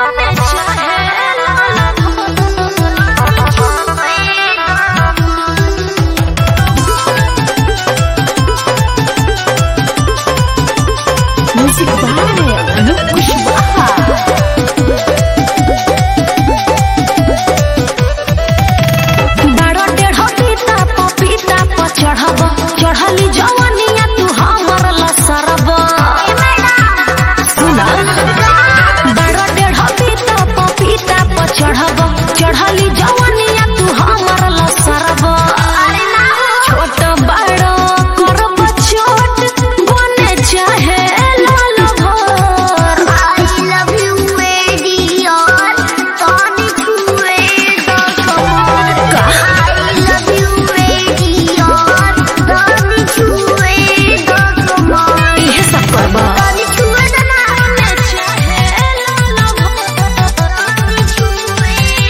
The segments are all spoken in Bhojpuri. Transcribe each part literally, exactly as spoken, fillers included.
Music by Anup Kushwaha. चढ़ली जवानिया तू हमर लसरब सुना बड़ा डेढ़ पीता पपीता पर चढ़ब चढ़ली जवानिया तू हमर लसरब छोट बड़ो करब छोट बने चाहे लाल भर आई लव यू मेरी और तानी छुए दो आई लव यू मेरी और तानी छुए दो ये सब करबा तानी छुए दना में चाहे लाल भर तानी छुए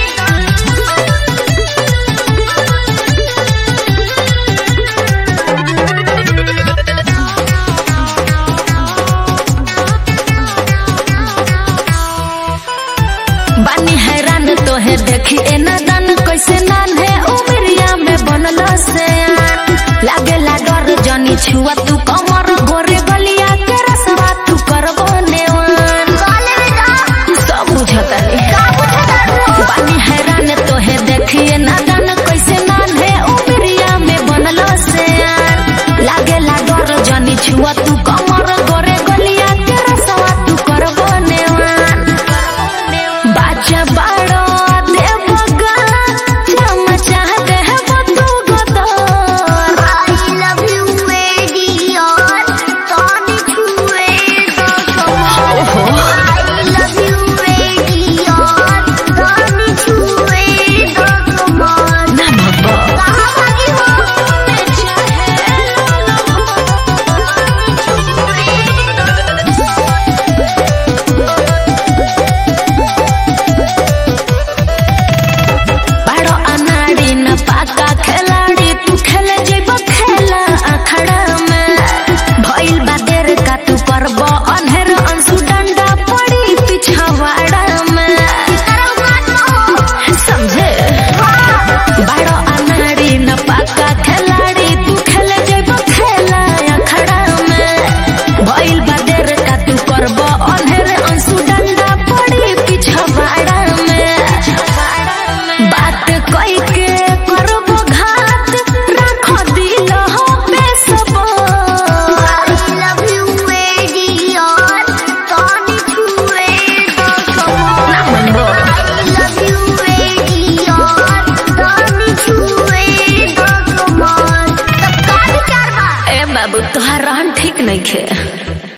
बानी हैरान तो है देखी एना दान कैसे नान है उमरिया में बनल से लागेला डर जनी छुआ तू कमर गोरे गलिया के रसवा तू करबो नेवान सब बुझता बानी हैरान तो है देखी एना दान कैसे नान है उमरिया में बनल से लागेला डर जनी छुआ तू कमर गोरे गलिया के रसवा तू करबो नेवान बाजा बड़ो देवगा चमचा देव तू गदर आई लव यू मेरी और तानी छुए दो आई लव यू मेरी और तानी छुए दो ना बाबा कहां भागी हो मैं चाहे बड़ो अनाड़ी न पाका खिलाड़ी तू खेले जेब खेला अखड़ा में भइल बा देर का तू करबो अनहेर अंशु डंडा पड़ी पिछवाड़ा में समझे बड़ो अनाड़ी न पाका खिलाड़ी तू खेले जेब खेला अखड़ा में भइल बा देर का तू करबो अनहेर अंशु डंडा पड़ी पिछवाड़ा में बात कोई के करबो घात रखो दिल हो पे सब आई लव यू मेरी और तानी छुए दो ना मनबो आई लव यू मेरी और तानी छुए दो तब का विचार बा ए बाबू तोहार रहन ठीक नहीं खे।